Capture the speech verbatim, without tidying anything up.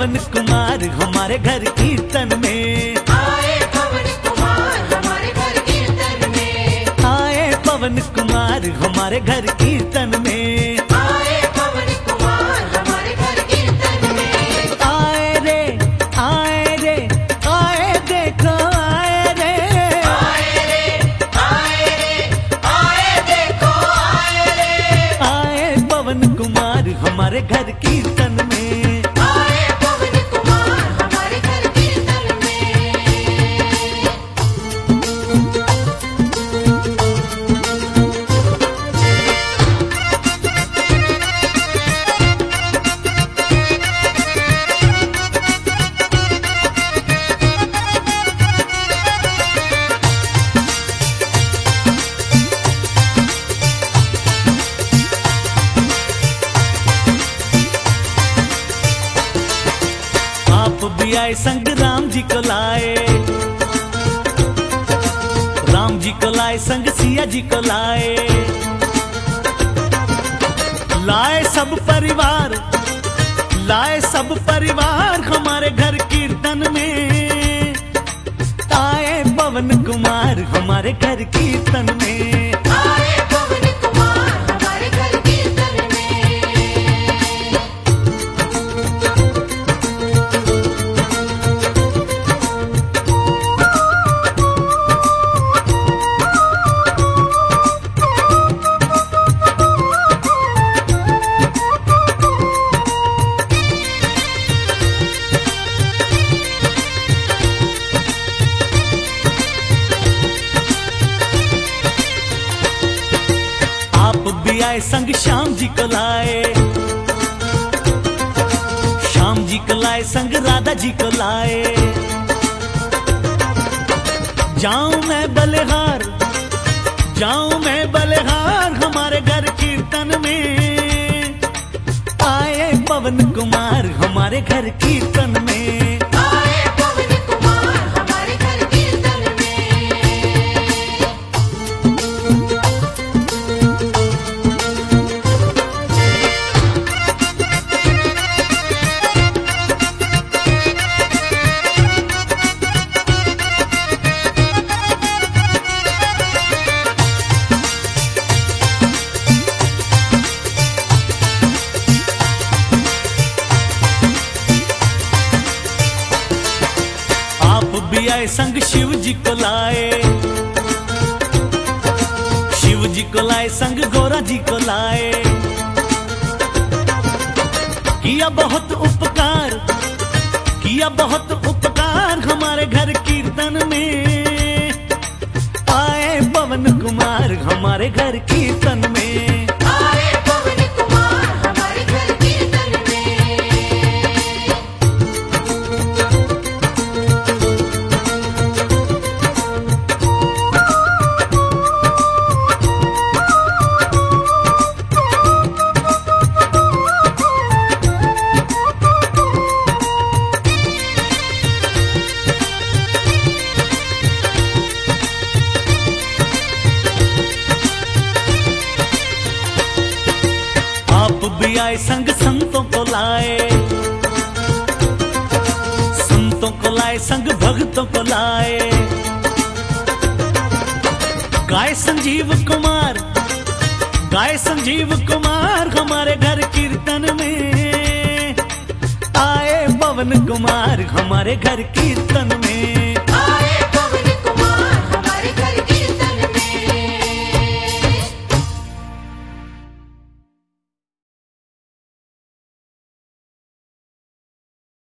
पवन कुमार हमारे घर कीर्तन में, आए पवन कुमार हमारे घर कीर्तन में, आए पवन कुमार हमारे घर कीर्तन में, आए पवन कुमार हमारे घर कीर्तन में। आए रे आए रे आए देखो आए रे, आए रे आए रे आए देखो आए रे, आए पवन कुमार हमारे घर कीर्तन में। आए पवन कुमार हमारे घर कीर्तन में। आप भी आए संग राम जी को लाए, राम जी को लाए संग सिया जी को लाए, लाए सब परिवार, लाए सब परिवार हमारे घर कीर्तन में, आए पवन कुमार हमारे घर कीर्तन में। आए पवन कुमार हमारे घर कीर्तन में। आप भी आए संग श्याम जी को लाए, श्याम जी को लाए संग राधा जी को लाए, जाऊं मैं बलिहार, जाऊं मैं बलिहार हमारे घर कीर्तन में, आए पवन कुमार हमारे घर कीर्तन में। आए पवन कुमार हमारे घर कीर्तन में। आप भी आए संग शिव जी को लाए, शिव जी को लाए संग गौरा जी को लाए, किया बहुत उपकार, किया बहुत उपकार हमारे घर कीर्तन में, आए पवन कुमार हमारे घर कीर्तन में। आए पवन कुमार हमारे घर कीर्तन में। आप भी आए संग संतों को लाए, संतों को लाए संग भक्तों को लाए, गाय संजीव कुमार, गाय संजीव कुमार हमारे घर कीर्तन में, आए पवन कुमार हमारे घर कीर्तन में।